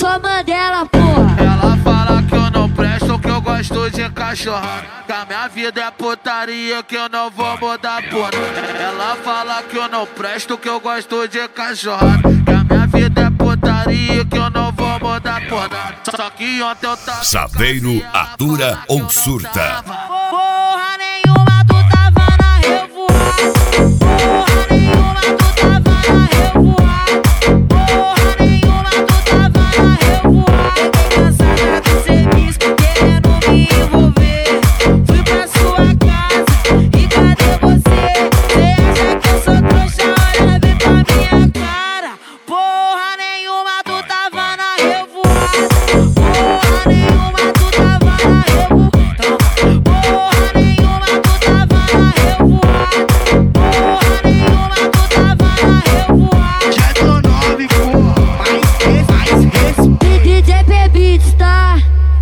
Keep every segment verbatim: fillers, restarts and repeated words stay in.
Sou Mandela, porra. Ela fala que eu não presto, que eu gosto de cachorrada, que a minha vida é putaria, que eu não vou mudar porra. Ela fala que eu não presto, que eu gosto de cachorrada, que a minha vida é putaria, que eu não vou mudar porra. Só que ontem eu tava Saveiro atura ou surta? Porra nenhuma, tu tava na revoada. Porra nenhuma, tu tava na revoada. Porra nenhuma, tu tava na revoada. Fiquei cansada do serviço, querendo me envolver. Fui pra sua casa e cadê você? Cê acha que eu sou trouxa? Olha bem pra minha cara. Porra nenhuma, tu tava na revoada. Porra nenhuma, tu tava na revoada. Porra nenhuma, tu tava na revoada. Porra nenhuma, tu tava na revoada. Já tô nove, porra, mais mais respeito. D J P-Beats, tá?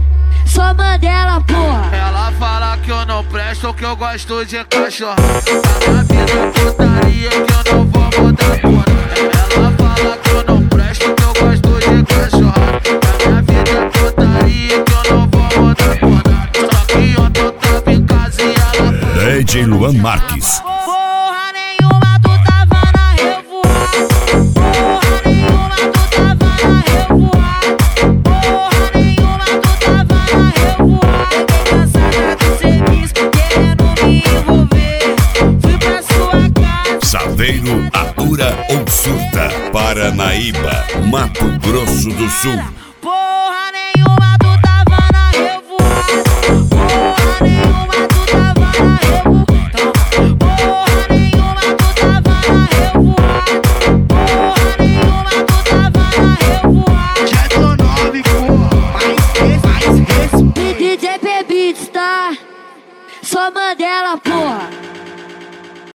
Sou Mandela, porra. Ela fala que eu não presto, que eu gosto de cachorro, que a minha vida é putaria, que eu não vou mudar porra. Ela fala que eu não presto, que eu gosto de cachorro, que a minha vida é putaria, que eu não vou mudar porra. Só que ontem eu tava em casa e ela D J Luan Marques. Porra nenhuma, tu tava na revoada. Porra nenhuma, tu tava na revoada. Porra nenhuma, tu tava na revoada. Fiquei cansada do serviço, querendo me envolver. Fui pra sua casa. Saveiro atura ou surta? Paranaíba, Mato Grosso do Sul. Porra nenhuma, tu tava na revoada. Porra nenhuma, tu tava na revoada. Porra nenhuma, tu tava na revoada. Porra nenhuma, tu tava na revoada. Já tô nove, porra, mais mais respeito. D J P-Beats, tá? Sou Mandela, porra.